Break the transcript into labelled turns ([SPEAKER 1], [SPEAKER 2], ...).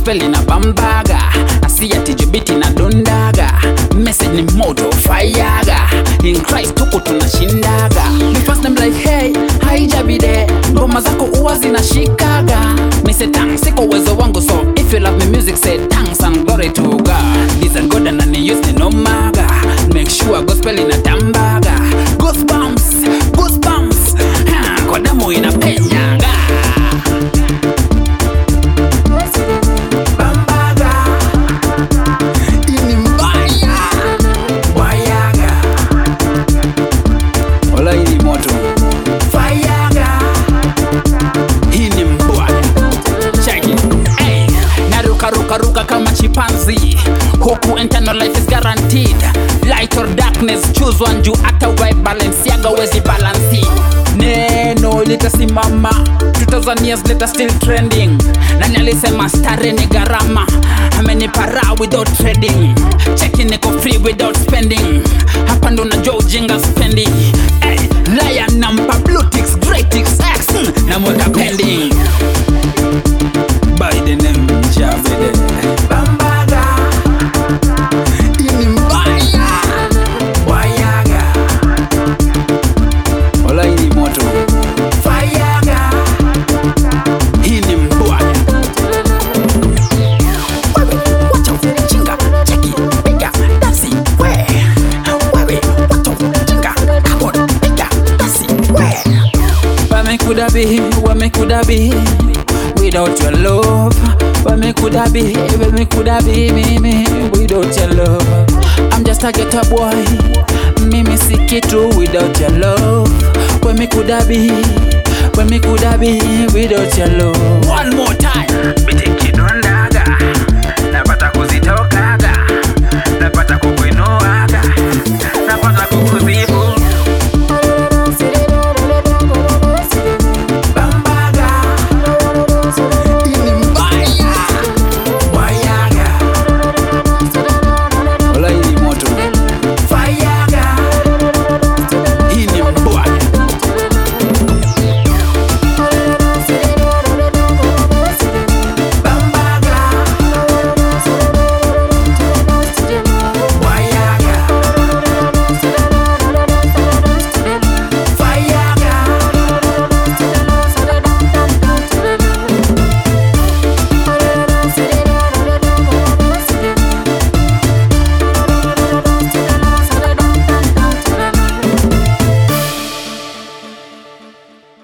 [SPEAKER 1] gospel ina bambaga, asiya tijibiti na dondaga, message ni moto fayaga, in Christ tuko tunashindaga. Me first name like hey, haijabide, ngoma zako uwa zinashikaga. Me say thanks, siko uwezo wangu, so if you love me music say thanks and glory to God. This and God and I use ni no maga, make sure gospel ina tambaga. Goosebumps, goosebumps, kwa damu inapenyaga. Ruka kama chimpanzee, huku internal life is guaranteed. Light or darkness, choose one juu ata we balance yaga wezi balance. Neno litasimama 2000 years later still trending. Nani alisema stare ni gharama? Amenipa raha without trading, checking niko free without spending. Hapa ndo najua ujinga spendi. Hey, lion nampa blue ticks, grey ticks, X na mweka pending. By the name Javede Bambaga, ini mbaya wayaga, wala ini moto fayaga, ini mbaya. Wewe wacha ujinga, cheki piga dasi we. Wewe wacha ujinga, kabon piga dasi we. Wame coulda be without your love. Where me coulda be me without your love. I'm just a ghetto boy, me sick too without your love. Where me coulda be without your love. One more time, me take it run.